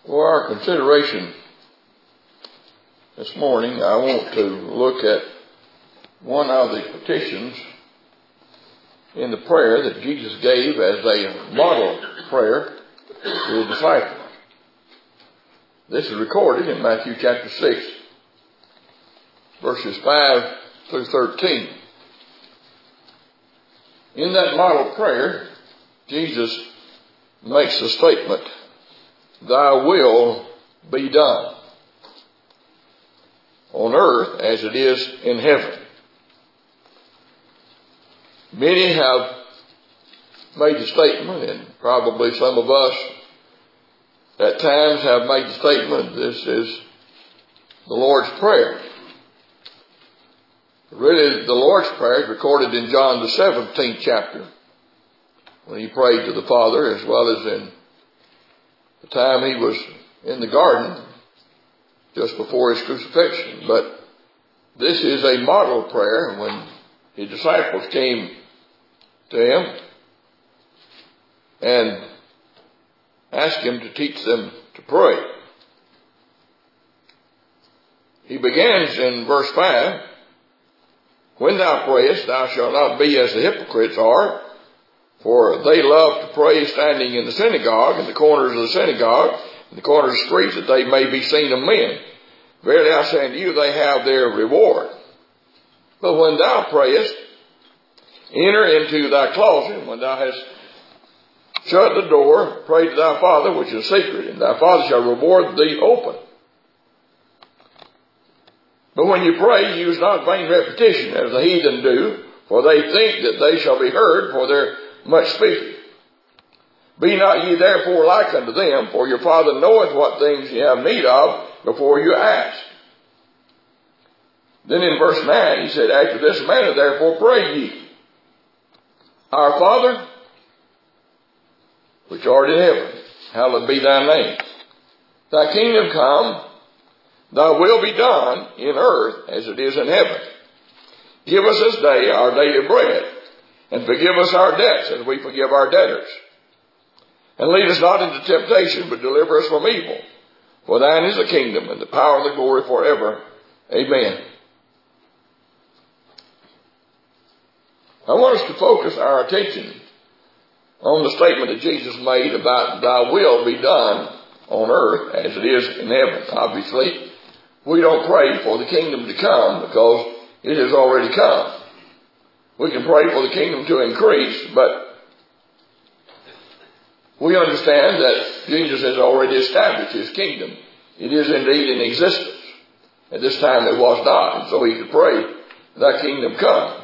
For our consideration this morning, I want to look at one of the petitions in the prayer that Jesus gave as a model prayer to his disciples. This is recorded in Matthew chapter 6, verses 5 through 13. In that model prayer, Jesus makes the statement, "Thy will be done on earth as it is in heaven." Many have made the statement, and probably some of us at times have made the statement, this is the Lord's Prayer. Really, the Lord's Prayer is recorded in John the 17th chapter, when he prayed to the Father, as well as in the time he was in the garden, just before his crucifixion. But this is a model prayer when his disciples came to him and asked him to teach them to pray. He begins in verse 5, "When thou prayest, thou shalt not be as the hypocrites are, for they love to pray standing in the synagogue, in the corners of the synagogue, in the corners of the streets, that they may be seen of men. Verily I say unto you, they have their reward. But when thou prayest, enter into thy closet, and when thou hast shut the door, pray to thy Father which is secret, and thy Father shall reward thee open. But when you pray, use not vain repetition, as the heathen do, for they think that they shall be heard for their much speaking. Be not ye therefore like unto them, for your Father knoweth what things ye have need of before you ask." Then in verse 9 he said, "After this manner therefore pray ye, Our Father, which art in heaven, hallowed be thy name. Thy kingdom come, thy will be done in earth as it is in heaven. Give us this day our daily bread, and forgive us our debts as we forgive our debtors. And lead us not into temptation, but deliver us from evil. For thine is the kingdom, and the power and the glory forever. Amen." I want us to focus our attention on the statement that Jesus made about thy will be done on earth as it is in heaven. Obviously, we don't pray for the kingdom to come because it has already come. We can pray for the kingdom to increase, but we understand that Jesus has already established his kingdom. It is indeed in existence. At this time it was not, and so he could pray, "Thy kingdom come."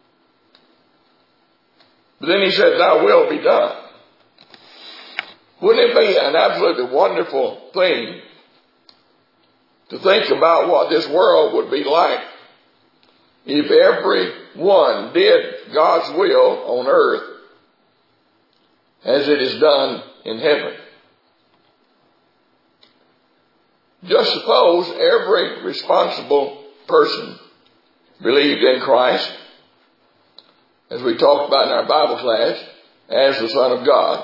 But then he said, "Thy will be done." Wouldn't it be an absolutely wonderful thing to think about what this world would be like if everyone did God's will on earth as it is done in heaven? Just suppose every responsible person believed in Christ, as we talked about in our Bible class, as the Son of God,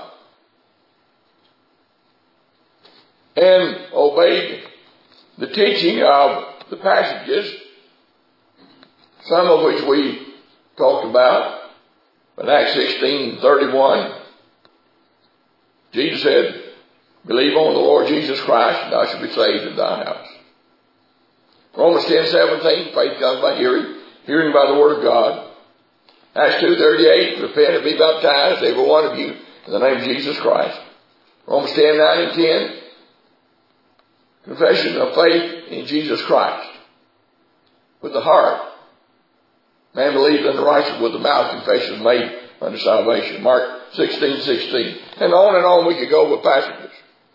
and obeyed the teaching of the passages, some of which we talked about. In Acts 16:31, Jesus said, "Believe on the Lord Jesus Christ, and thou shalt be saved in thy house." Romans 10:17, faith comes by hearing, hearing by the word of God. Acts 2:38, repent and be baptized, every one of you, in the name of Jesus Christ. Romans 10:9 and 10, confession of faith in Jesus Christ. With the heart, man believes in the righteous, with the mouth confession is made unto salvation. Mark 16:16. And on we could go with passages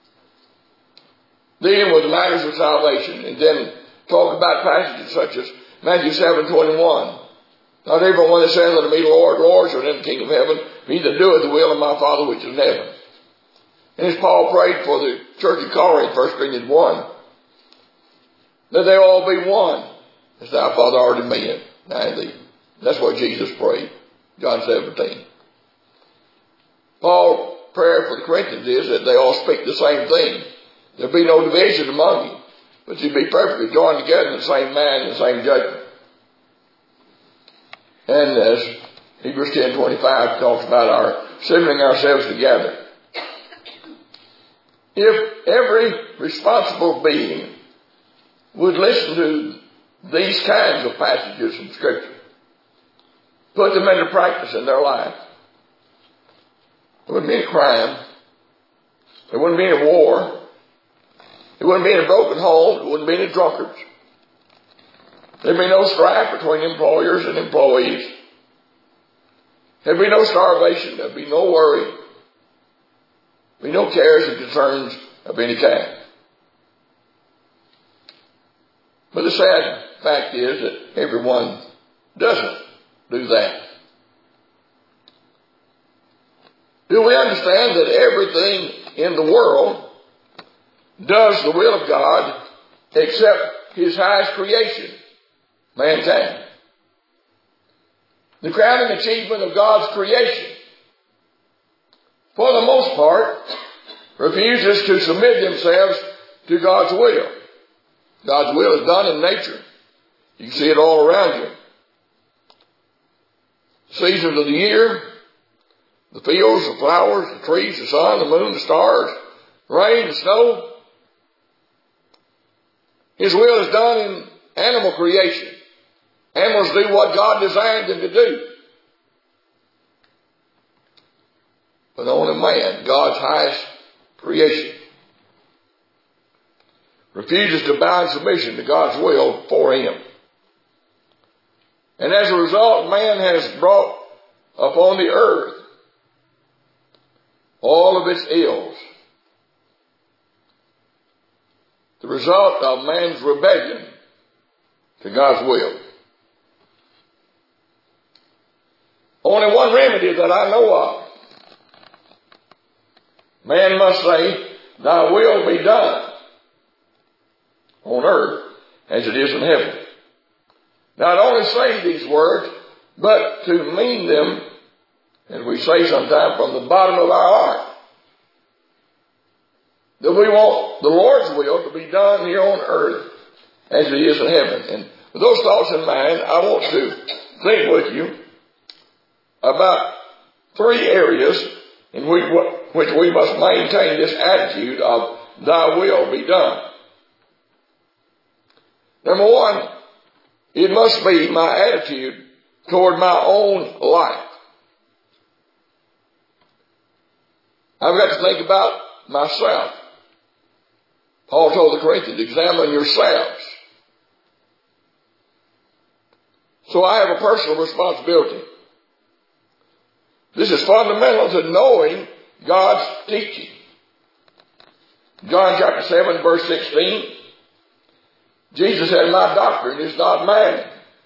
dealing with the matters of salvation, and then talk about passages such as Matthew 7:21. Not everyone that saith unto me, Lord, Lord, shall enter the kingdom of heaven, but he that doeth the will of my Father which is in heaven. And as Paul prayed for the church of Corinth, 1 Corinthians 1, that they all be one, as thou, Father, art in me, and I in thee. That's what Jesus prayed, John 17. Paul's prayer for the Corinthians is that they all speak the same thing, There'll be no division among you, but you'll be perfectly joined together in the same mind and the same judgment. And as Hebrews 10:25 talks about our assembling ourselves together. If every responsible being would listen to these kinds of passages from Scripture, put them into practice in their life, there wouldn't be any crime. There wouldn't be any war. There wouldn't be any broken homes. There wouldn't be any drunkards. There'd be no strife between employers and employees. There'd be no starvation. There'd be no worry. There'd be no cares and concerns of any kind. But the sad fact is that everyone doesn't do that. Do we understand that everything in the world does the will of God except His highest creation, mankind? The crowning achievement of God's creation, for the most part, refuses to submit themselves to God's will. God's will is done in nature. You can see it all around you. Seasons of the year, the fields, the flowers, the trees, the sun, the moon, the stars, rain, the snow. His will is done in animal creation. Animals do what God designed them to do. But only man, God's highest creation, refuses to bow in submission to God's will for him. And as a result, man has brought upon the earth all of its ills. The result of man's rebellion to God's will. Only one remedy that I know of. Man must say, thy will be done on earth as it is in heaven. Not only say these words, but to mean them, as we say sometimes, from the bottom of our heart. That we want the Lord's will to be done here on earth as it is in heaven. And with those thoughts in mind, I want to think with you about three areas in which we must maintain this attitude of thy will be done. Number one, it must be my attitude toward my own life. I've got to think about myself. Paul told the Corinthians, examine yourselves. So I have a personal responsibility. This is fundamental to knowing God's teaching. John chapter 7, verse 16. Jesus said, my doctrine is not mine,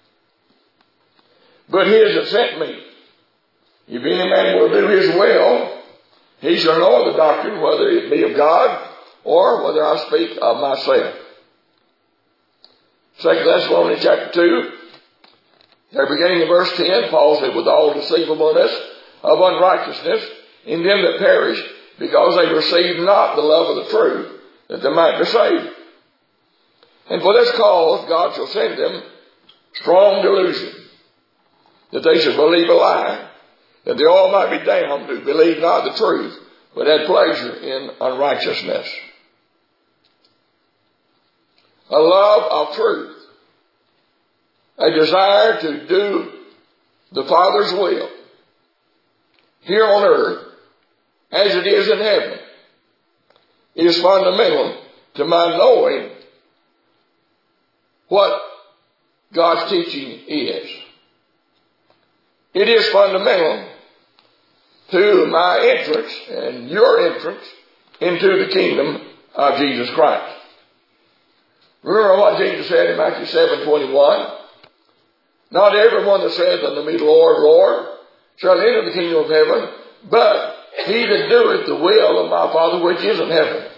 but his that sent me. If any man will do his will, he shall know the doctrine, whether it be of God or whether I speak of myself. 2 Thessalonians chapter 2, there beginning in verse 10, Paul said, with all deceivableness of unrighteousness in them that perish, because they receive not the love of the truth, that they might be saved. And for this cause God shall send them strong delusion, that they should believe a lie, that they all might be damned who believe not the truth, but had pleasure in unrighteousness. A love of truth, a desire to do the Father's will here on earth as it is in heaven, is fundamental to my knowing what God's teaching is. It is fundamental to my entrance and your entrance into the kingdom of Jesus Christ. Remember what Jesus said in Matthew 7:21? Not everyone that saith unto me, Lord, Lord, shall enter the kingdom of heaven, but he that doeth the will of my Father which is in heaven.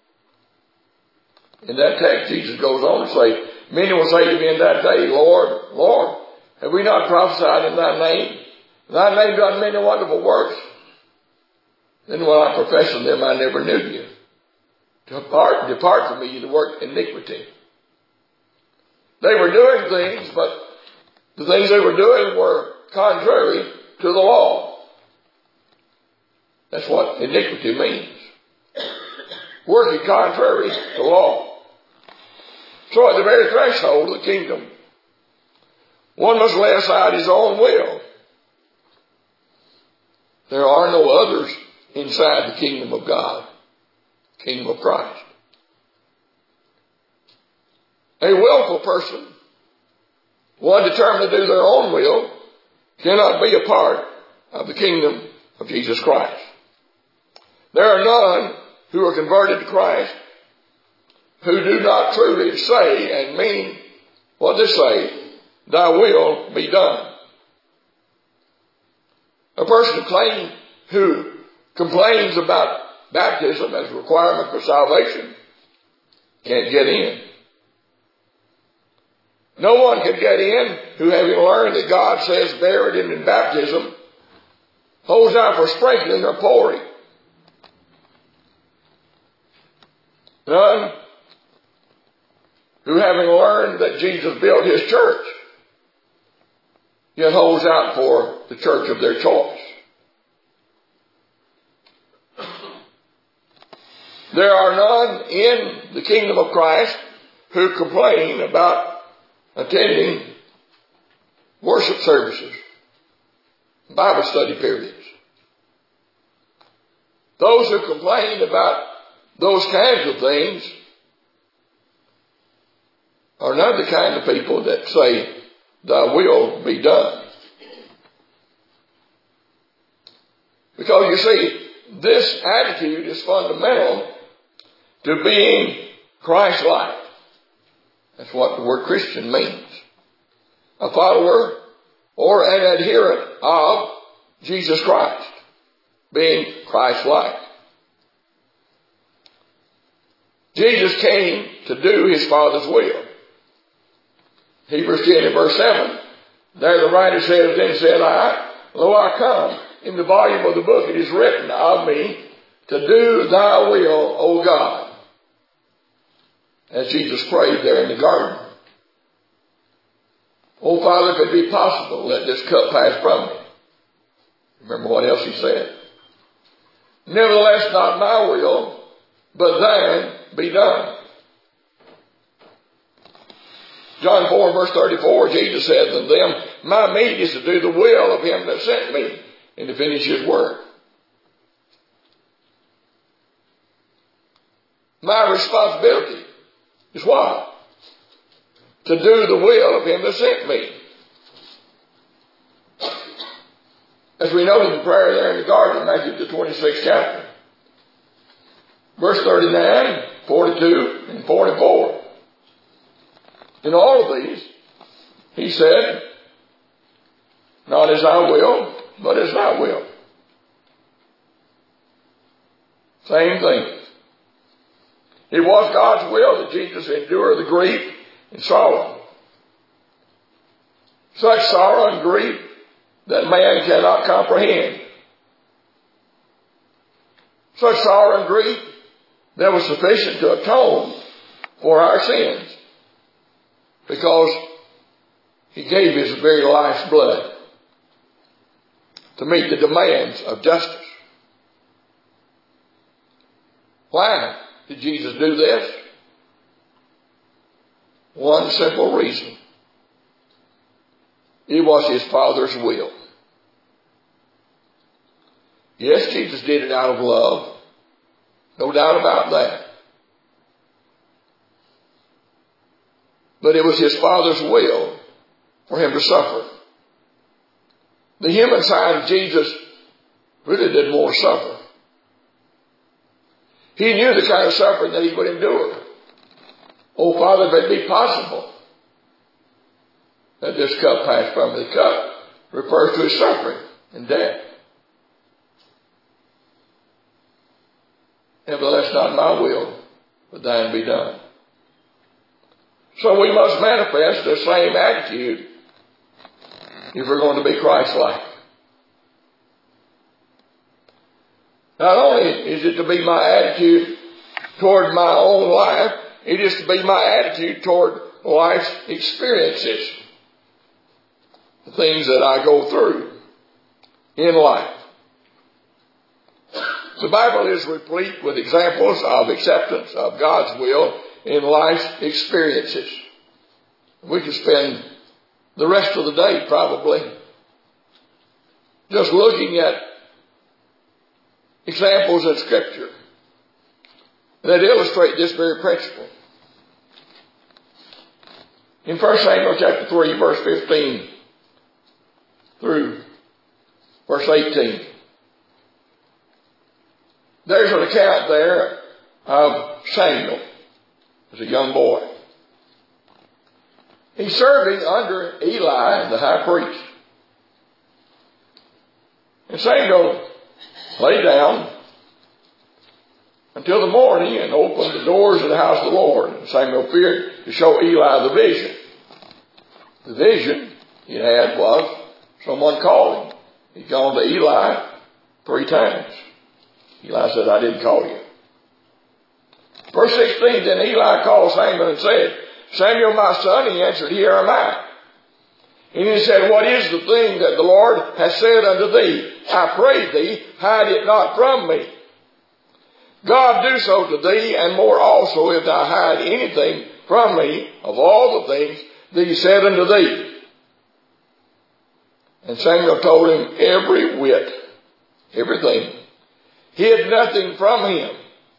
In that text, Jesus goes on to say, many will say to me in that day, Lord, Lord, have we not prophesied in thy name? Thy name done many wonderful works. Then will I profess to them, I never knew you. Depart from me, you that work iniquity. They were doing things, but the things they were doing were contrary to the law. That's what iniquity means. Working contrary to law. So at the very threshold of the kingdom, one must lay aside his own will. There are no others inside the kingdom of God, kingdom of Christ. A willful person, one determined to do their own will, cannot be a part of the kingdom of Jesus Christ. There are none who are converted to Christ who do not truly say and mean what they say, thy will be done. A person who complains about baptism as a requirement for salvation can't get in. No one can get in who, having learned that God says buried him in baptism, holds out for sprinkling or pouring. None who, having learned that Jesus built his church, yet holds out for the church of their choice. There are none in the kingdom of Christ who complain about attending worship services, Bible study periods. Those who complain about those kinds of things are not the kind of people that say, thy will be done. Because you see, this attitude is fundamental to being Christ-like. That's what the word Christian means. A follower or an adherent of Jesus Christ. Being Christ-like. Jesus came to do his Father's will. Hebrews 10 and verse 7. There the writer says, then said I, lo, I come. In the volume of the book it is written of me to do thy will, O God. As Jesus prayed there in the garden. Oh, Father, if it be possible, let this cup pass from me. Remember what else he said? Nevertheless, not my will, but thine be done. John 4 verse 34, Jesus said to them, my meat is to do the will of him that sent me, and to finish his work. My responsibility is what? To do the will of him that sent me. As we noted in the prayer there in the garden, Matthew the 26th chapter. Verse 39, 42, and 44. In all of these, he said, not as I will, but as thy will. Same thing. It was God's will that Jesus endure the grief and sorrow. Such sorrow and grief that man cannot comprehend. Such sorrow and grief that was sufficient to atone for our sins. Because he gave his very life's blood to meet the demands of justice. Why did Jesus do this? One simple reason. It was his Father's will. Yes, Jesus did it out of love. No doubt about that. But it was his Father's will for him to suffer. The human side of Jesus really did more suffer. He knew the kind of suffering that he would endure. Oh, Father, if it be possible that this cup pass from me. The cup refers to his suffering and death. Nevertheless, not my will, but thine be done. So we must manifest the same attitude if we're going to be Christ-like. Not only is it to be my attitude toward my own life. It is to be my attitude toward life's experiences, the things that I go through in life. The Bible is replete with examples of acceptance of God's will in life's experiences. We could spend the rest of the day probably just looking at examples in Scripture that illustrate this very principle. In 1 Samuel chapter 3, verse 15 through verse 18, there's an account there of Samuel as a young boy. He's serving under Eli, the high priest. And Samuel lay down until the morning and opened the doors of the house of the Lord. And Samuel feared to show Eli the vision. The vision he had was someone called him. He'd gone to Eli 3 times. Eli said, I didn't call you. Verse 16, then Eli called Samuel and said, Samuel, my son. He answered, here am I. And he said, what is the thing that the Lord has said unto thee? I pray thee, hide it not from me. God do so to thee, and more also, if thou hide anything from me of all the things that he said unto thee. And Samuel told him every whit, everything, hid nothing from him.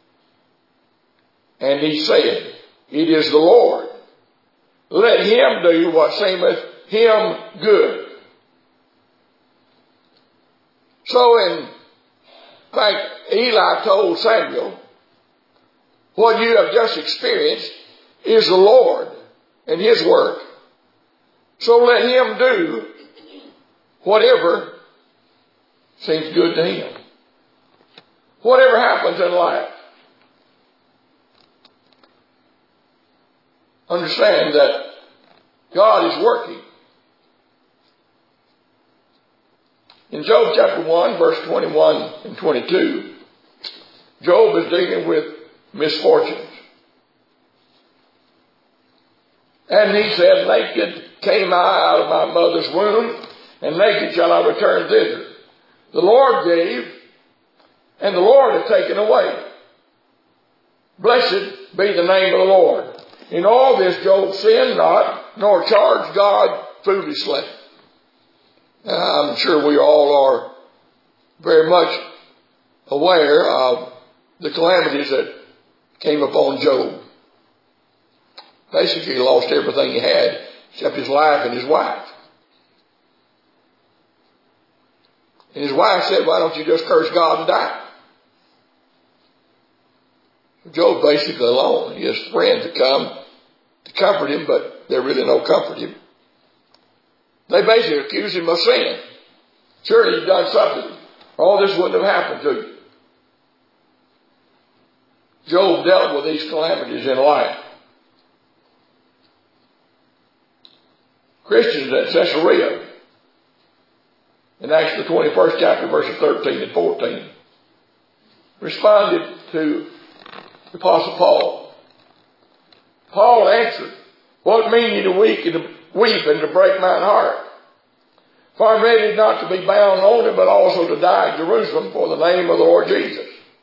And he said, it is the Lord. Let him do what seemeth him good. So in fact, Eli told Samuel, what you have just experienced is the Lord and his work. So let him do whatever seems good to him. Whatever happens in life, understand that God is working. In Job chapter 1, verse 21 and 22, Job is dealing with misfortunes. And he said, naked came I out of my mother's womb, and naked shall I return thither. The Lord gave, and the Lord hath taken away. Blessed be the name of the Lord. In all this Job sinned not, nor charged God foolishly. I'm sure we all are very much aware of the calamities that came upon Job. Basically, he lost everything he had except his life and his wife. And his wife said, why don't you just curse God and die? Job basically alone. He has friends that come to comfort him, but they really don't comfort him. They basically accuse him of sin. Surely you've done something, or all this wouldn't have happened to you. Job dealt with these calamities in life. Christians at Caesarea, in Acts the 21st chapter, verses 13 and 14, responded to the Apostle Paul. Paul answered, what mean ye to weep and to break mine heart? For I'm ready not to be bound only, but also to die at Jerusalem for the name of the Lord Jesus.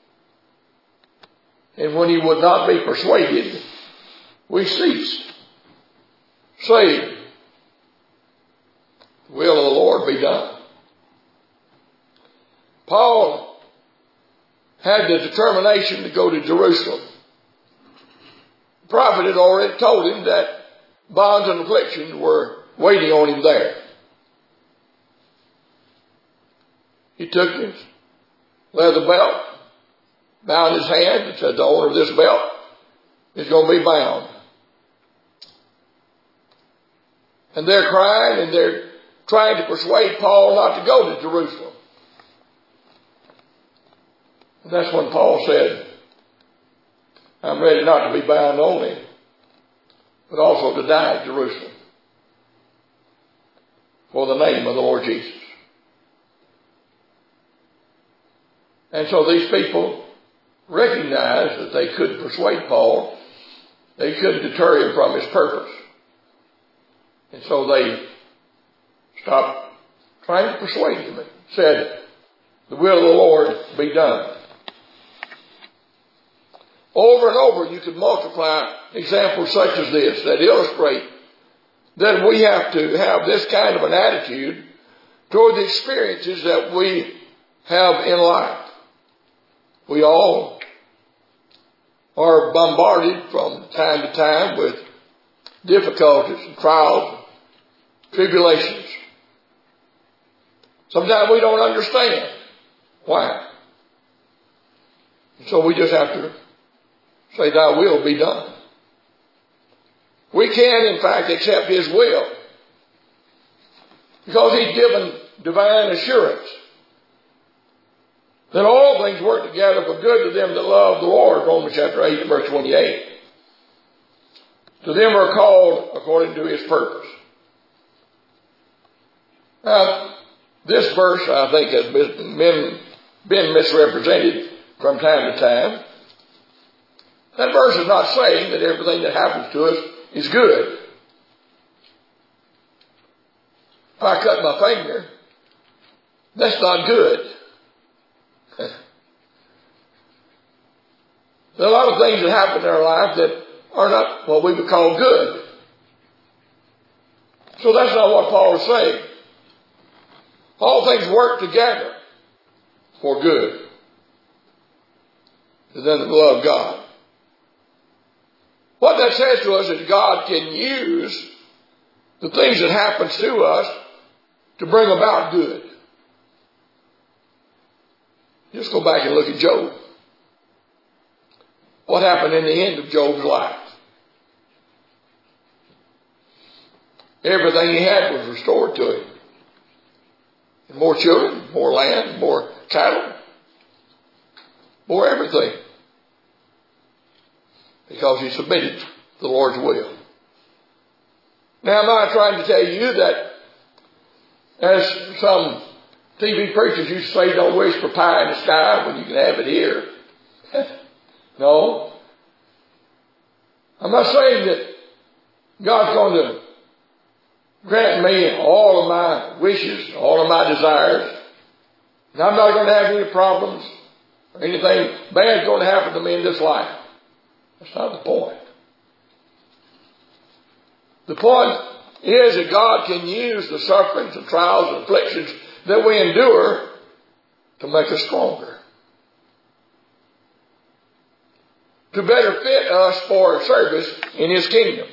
And when he would not be persuaded, we ceased, saying, the will of the Lord be done. Paul had the determination to go to Jerusalem. The prophet had already told him that bonds and afflictions were waiting on him there. He took his leather belt, bound his hand, and said, the owner of this belt is going to be bound. And they're crying, and they're trying to persuade Paul not to go to Jerusalem. And that's when Paul said, I'm ready not to be bound only, but also to die at Jerusalem for the name of the Lord Jesus. And so these people recognized that they couldn't persuade Paul. They couldn't deter him from his purpose. And so they stopped trying to persuade him and said, the will of the Lord be done. Over and over you could multiply examples such as this that illustrate that we have to have this kind of an attitude toward the experiences that we have in life. We all are bombarded from time to time with difficulties and trials, tribulations. Sometimes we don't understand why. So we just have to say, thy will be done. We can, in fact, accept his will because he's given divine assurance that all things work together for good to them that love the Lord, Romans chapter 8 and verse 28. To them who are called according to his purpose. Now, this verse, I think, has been misrepresented from time to time. That verse is not saying that everything that happens to us is good. If I cut my finger, that's not good. There are a lot of things that happen in our life that are not what we would call good. So that's not what Paul is saying. All things work together for good to them that love God. What that says to us is God can use the things that happens to us to bring about good. Just go back and look at Job. What happened in the end of Job's life? Everything he had was restored to him. And more children, more land, more cattle, more everything. Because he submitted to the Lord's will. Now, am I trying to tell you that, as some TV preachers used to say, don't wish for pie in the sky when you can have it here? No. I'm not saying that God's going to grant me all of my wishes, all of my desires, and I'm not going to have any problems or anything bad going to happen to me in this life. That's not the point. The point is that God can use the sufferings and trials and afflictions that we endure to make us stronger. To better fit us for service in his kingdom.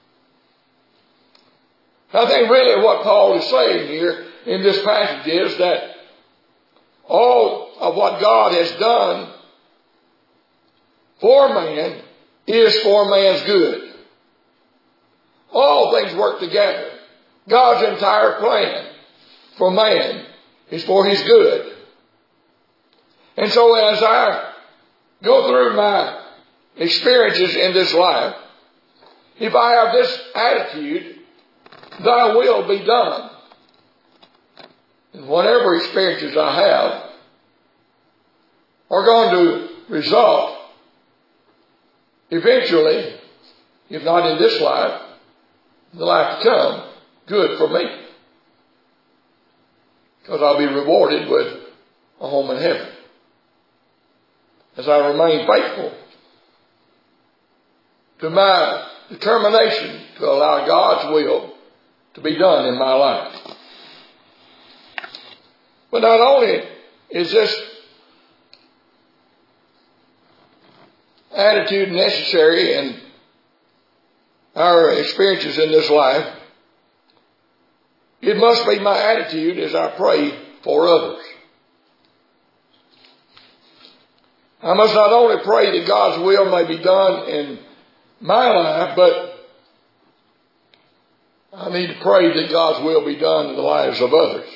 I think really what Paul is saying here in this passage is that all of what God has done for man is for man's good. All things work together. God's entire plan for man is for his good. And so as I go through my experiences in this life, if I have this attitude, thy will be done, and whatever experiences I have are going to result eventually, if not in this life, in the life to come, good for me. Because I'll be rewarded with a home in heaven. As I remain faithful to my determination to allow God's will to be done in my life. But not only is this attitude necessary in our experiences in this life, it must be my attitude as I pray for others. I must not only pray that God's will may be done in my life, but I need to pray that God's will be done in the lives of others.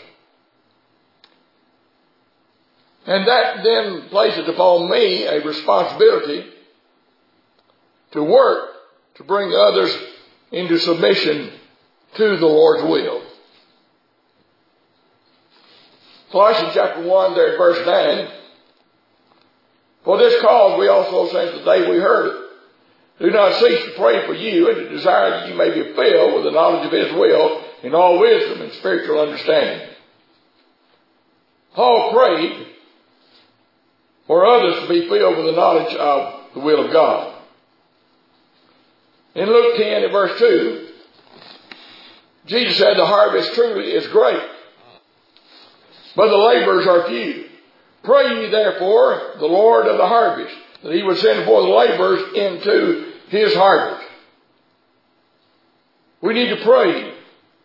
And that then places upon me a responsibility to work to bring others into submission to the Lord's will. Colossians chapter 1, there at verse 9, For this cause we also, since the day we heard it, do not cease to pray for you and to desire that you may be filled with the knowledge of His will in all wisdom and spiritual understanding. Paul prayed for others to be filled with the knowledge of the will of God. In Luke 10 and verse 2, Jesus said, the harvest truly is great, but the laborers are few. Pray ye therefore the Lord of the harvest, that He would send forth laborers into His harvest. We need to pray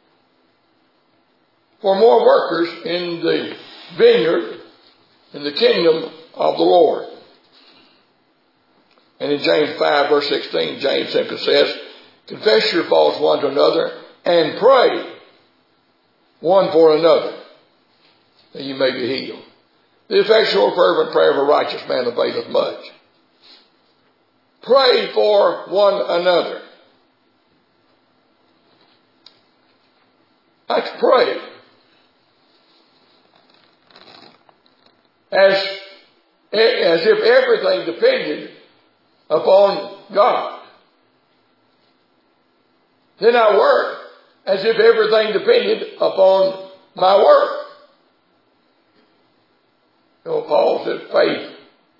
for more workers in the vineyard, in the kingdom of the Lord. And in James 5 verse 16, James simply says, confess your faults one to another and pray one for another, that you may be healed. The effectual fervent prayer of a righteous man availeth much. Pray for one another. Let's pray as if everything depended upon God. Then I work as if everything depended upon my work. You know, Paul said faith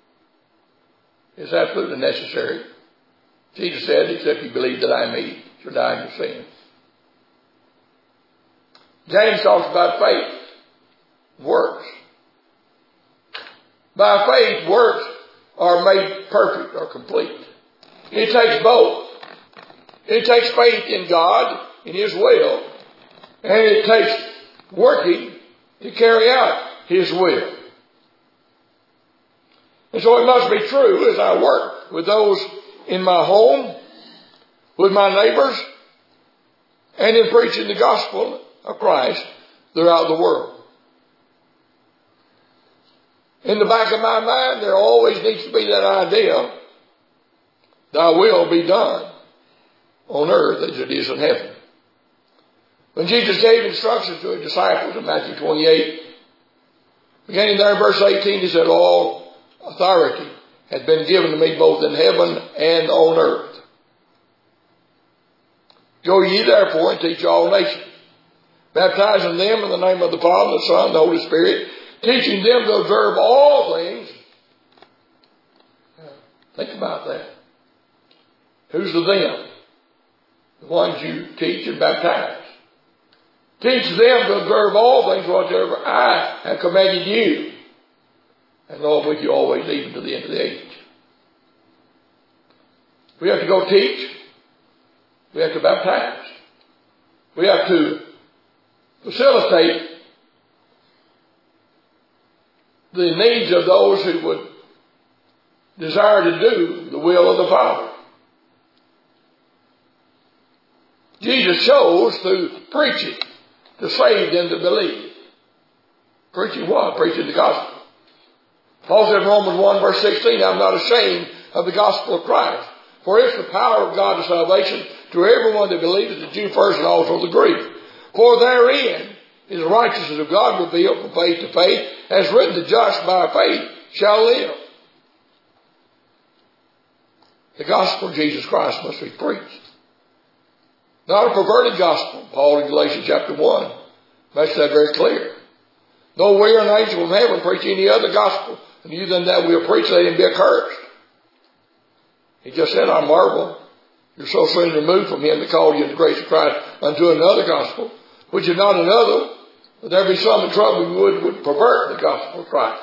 is absolutely necessary. Jesus said, except you believe that I am He, shall die in your sins. James talks about faith, works. By faith, works are made perfect or complete. It takes both. It takes faith in God, in His will, and it takes working to carry out His will. And so it must be true as I work with those in my home, with my neighbors, and in preaching the gospel of Christ throughout the world. In the back of my mind, there always needs to be that idea, thy will be done on earth as it is in heaven. When Jesus gave instructions to His disciples in Matthew 28, beginning there in verse 18, He said, all authority has been given to me both in heaven and on earth. Go ye therefore and teach all nations, baptizing them in the name of the Father, the Son, and the Holy Spirit, teaching them to observe all things. Think about that. Who's the them? The ones you teach and baptize. Teach them to observe all things whatsoever I have commanded you. And Lord, with you always, even to the end of the age. We have to go teach. We have to baptize. We have to facilitate the needs of those who would desire to do the will of the Father. Jesus chose through preaching to save them to believe. Preaching what? Preaching the gospel. Paul said in Romans 1 verse 16, I'm not ashamed of the gospel of Christ, for it's the power of God to salvation to everyone that believes, the Jew first and also the Greek. For therein is the righteousness of God revealed from faith to faith, as written, the just by faith shall live. The gospel of Jesus Christ must be preached. Not a perverted gospel. Paul in Galatians chapter 1 makes that very clear. Though we are an angel from heaven preach any other gospel, and you than that we'll preach, let him be accursed. He just said, I marvel. You're so soon removed from him that called you in the grace of Christ unto another gospel, which is not another, but there be some in trouble who would pervert the gospel of Christ.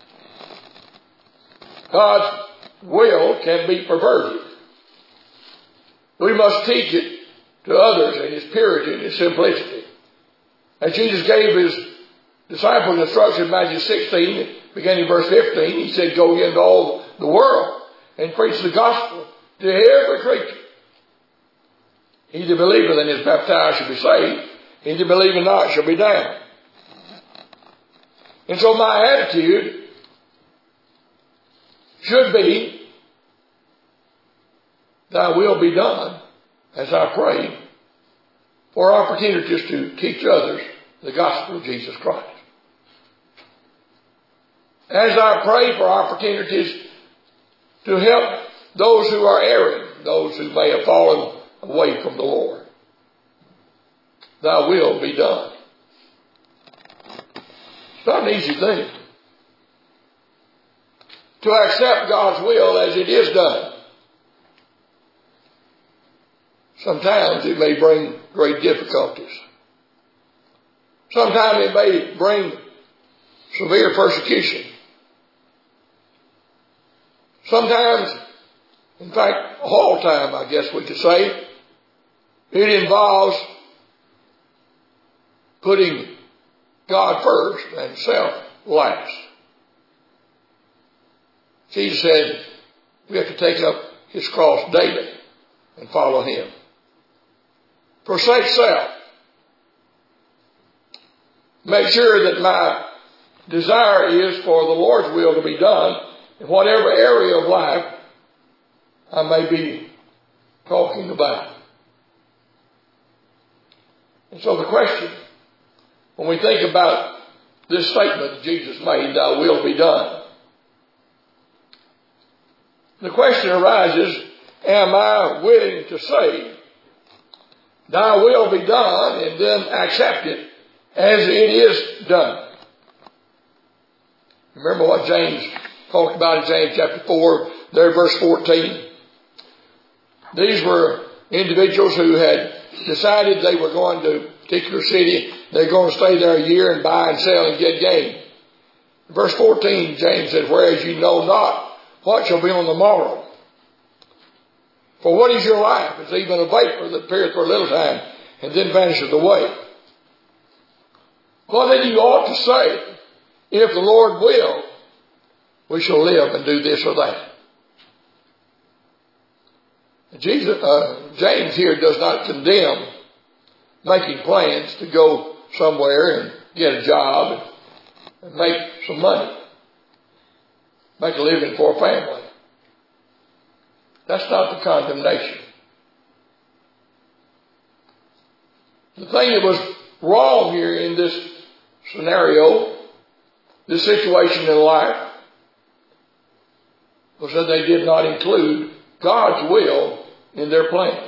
God's will can be perverted. We must teach it to others in its purity and its simplicity. As Jesus gave His disciples instruction in Matthew 16, beginning verse 15, He said, go ye into all the world and preach the gospel to every creature. He that believeth and is baptized shall be saved. He that believeth not shall be damned. And so my attitude should be, thy will be done, as I pray for opportunities to teach others the gospel of Jesus Christ. As I pray for opportunities to help those who are erring, those who may have fallen away from the Lord. Thy will be done. It's not an easy thing to accept God's will as it is done. Sometimes it may bring great difficulties. Sometimes it may bring severe persecution. Sometimes, in fact, all the time, I guess we could say, it involves putting God first and self last. Jesus said we have to take up his cross daily and follow him. Forsake self. Make sure that my desire is for the Lord's will to be done in whatever area of life I may be talking about. And so the question, when we think about this statement that Jesus made, thy will be done, the question arises, am I willing to say, thy will be done, and then accept it as it is done? Remember what James talked about in James chapter 4, there verse 14. These were individuals who had decided they were going to a particular city. They're going to stay there a year and buy and sell and get gain. Verse 14, James said, whereas you know not what shall be on the morrow. For what is your life? It's even a vapor that appeareth for a little time and then vanisheth away. Well, then you ought to say, if the Lord will, we shall live and do this or that. James here does not condemn making plans to go somewhere and get a job and make some money, make a living for a family. That's not the condemnation. The thing that was wrong here in this scenario, this situation in life, was that they did not include God's will in their plans.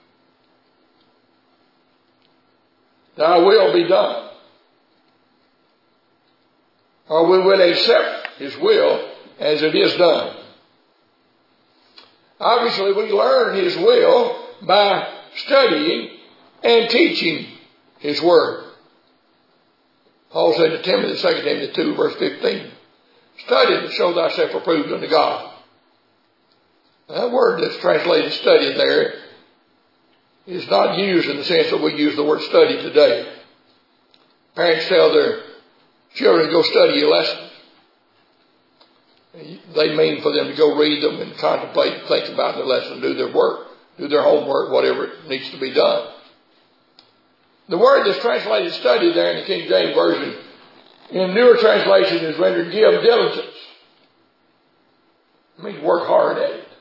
Thy will be done. Or we will accept his will as it is done. Obviously, we learn his will by studying and teaching his word. Paul said to Timothy, 2 Timothy 2, verse 15, study to show thyself approved unto God. That word that's translated study there is not used in the sense that we use the word study today. Parents tell their children to go study your lessons. They mean for them to go read them and contemplate and think about the lesson, do their work, do their homework, whatever needs to be done. The word that's translated study there in the King James Version, in newer translation, is rendered give diligence. It means work hard at it.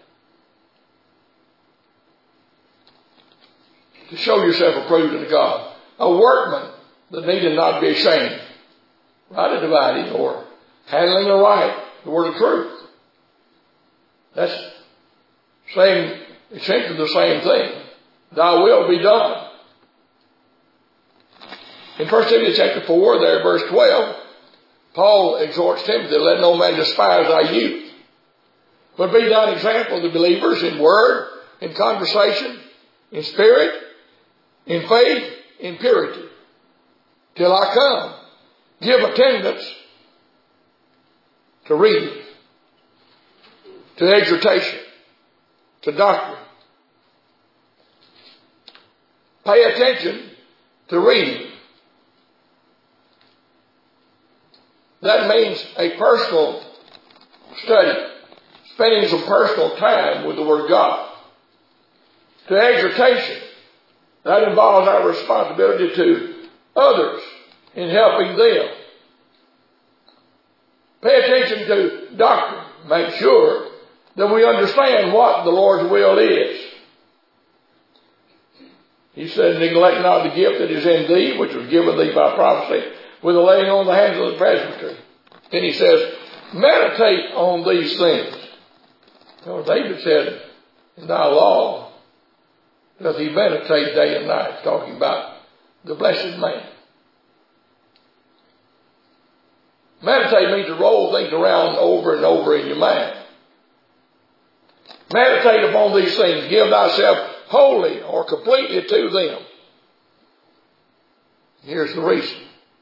To show yourself approved unto God. A workman that needed not be ashamed. Rightly dividing or handling aright the word of truth. That's saying essentially the same thing. Thy will be done. In 1 Timothy chapter 4, there, verse 12, Paul exhorts Timothy, let no man despise thy youth, but be thine example to the believers in word, in conversation, in spirit, in faith, in purity. Till I come, give attendance to reading, to exhortation, to doctrine. Pay attention to reading. That means a personal study, spending some personal time with the Word of God. To exhortation, that involves our responsibility to others in helping them. Pay attention to doctrine. Make sure that we understand what the Lord's will is. He said, neglect not the gift that is in thee, which was given thee by prophecy, with the laying on the hands of the presbytery. Then he says, meditate on these things. So David said, in thy law doth he meditate day and night, talking about the blessed man. Meditate means to roll things around over and over in your mind. Meditate upon these things. Give thyself wholly or completely to them. Here's the reason.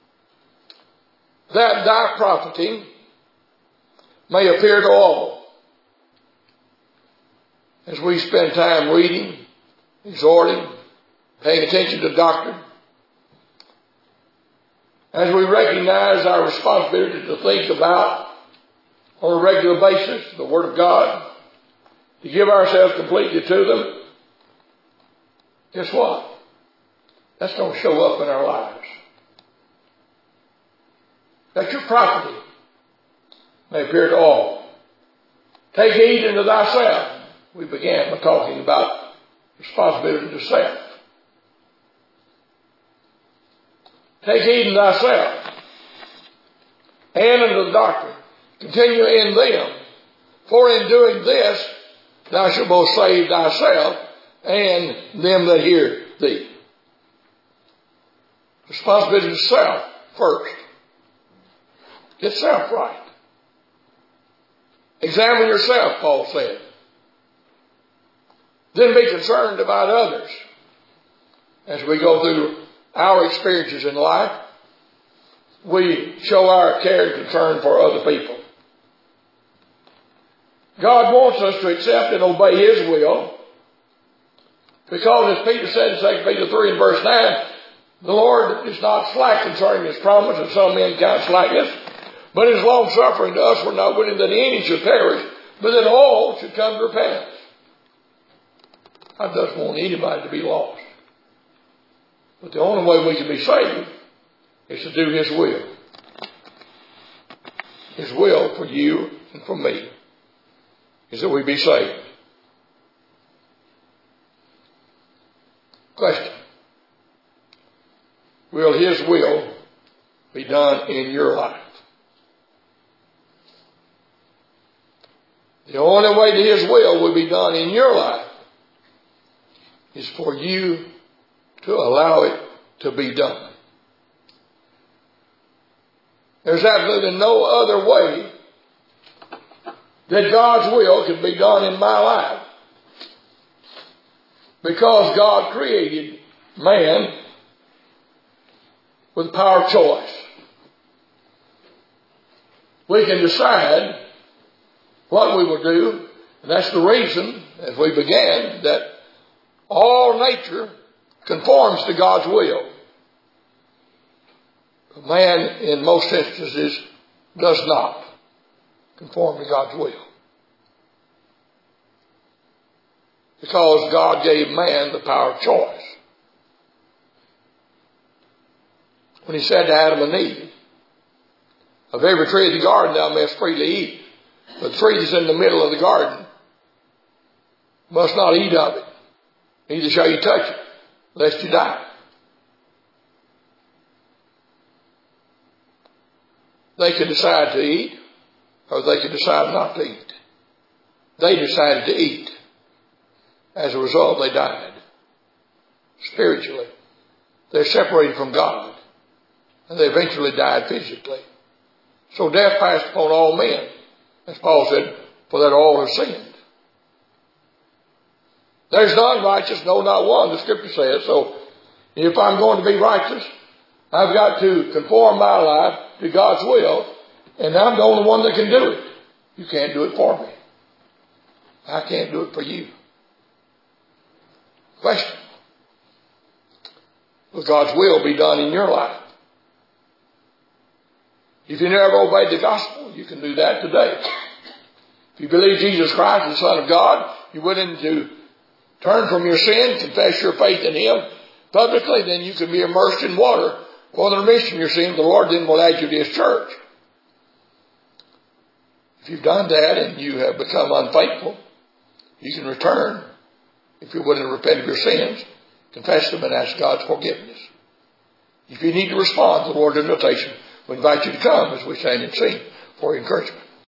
That thy profiting may appear to all. As we spend time reading, exhorting, paying attention to doctrine, as we recognize our responsibility to think about on a regular basis the Word of God, to give ourselves completely to them, guess what? That's going to show up in our lives. That your property may appear to all. Take heed unto thyself. We began by talking about responsibility to self. Take heed unto thyself and unto the doctrine. Continue in them. For in doing this, thou shalt both save thyself and them that hear thee. Responsibility to self first. Get self right. Examine yourself, Paul said. Then be concerned about others. As we go through our experiences in life, we show our care and concern for other people. God wants us to accept and obey His will, because as Peter said in 2 Peter 3 and verse 9, the Lord is not slack concerning His promise, as some men count slackness, but is long suffering to us. We're not willing that any should perish, but that all should come to repentance. God doesn't want anybody to be lost. But the only way we can be saved is to do His will. His will for you and for me is that we be saved. Question. Will His will be done in your life? The only way that His will be done in your life is for you to allow it to be done. There's absolutely no other way that God's will can be done in my life. Because God created man with the power of choice. We can decide what we will do, and that's the reason, as we began, that all nature conforms to God's will. But man, in most instances, does not conform to God's will. Because God gave man the power of choice. When He said to Adam and Eve, of every tree of the garden thou mayest freely eat, but the tree that's in the middle of the garden, must not eat of it. Neither shall you touch it, lest you die. They could decide to eat, or they could decide not to eat. They decided to eat. As a result, they died. Spiritually. They're separated from God. And they eventually died physically. So death passed upon all men. As Paul said, for that all have sinned. There's none righteous, no, not one, the Scripture says. So if I'm going to be righteous, I've got to conform my life to God's will, and I'm the only one that can do it. You can't do it for me. I can't do it for you. Question. Will God's will be done in your life? If you never obeyed the gospel, you can do that today. If you believe Jesus Christ is the Son of God, you're willing to turn from your sin, confess your faith in Him publicly, then you can be immersed in water for the remission of your sin. The Lord then will add you to His church. If you've done that and you have become unfaithful, you can return. If you're willing to repent of your sins, confess them and ask God's forgiveness. If you need to respond to the Lord's invitation, we invite you to come as we stand and sing for encouragement.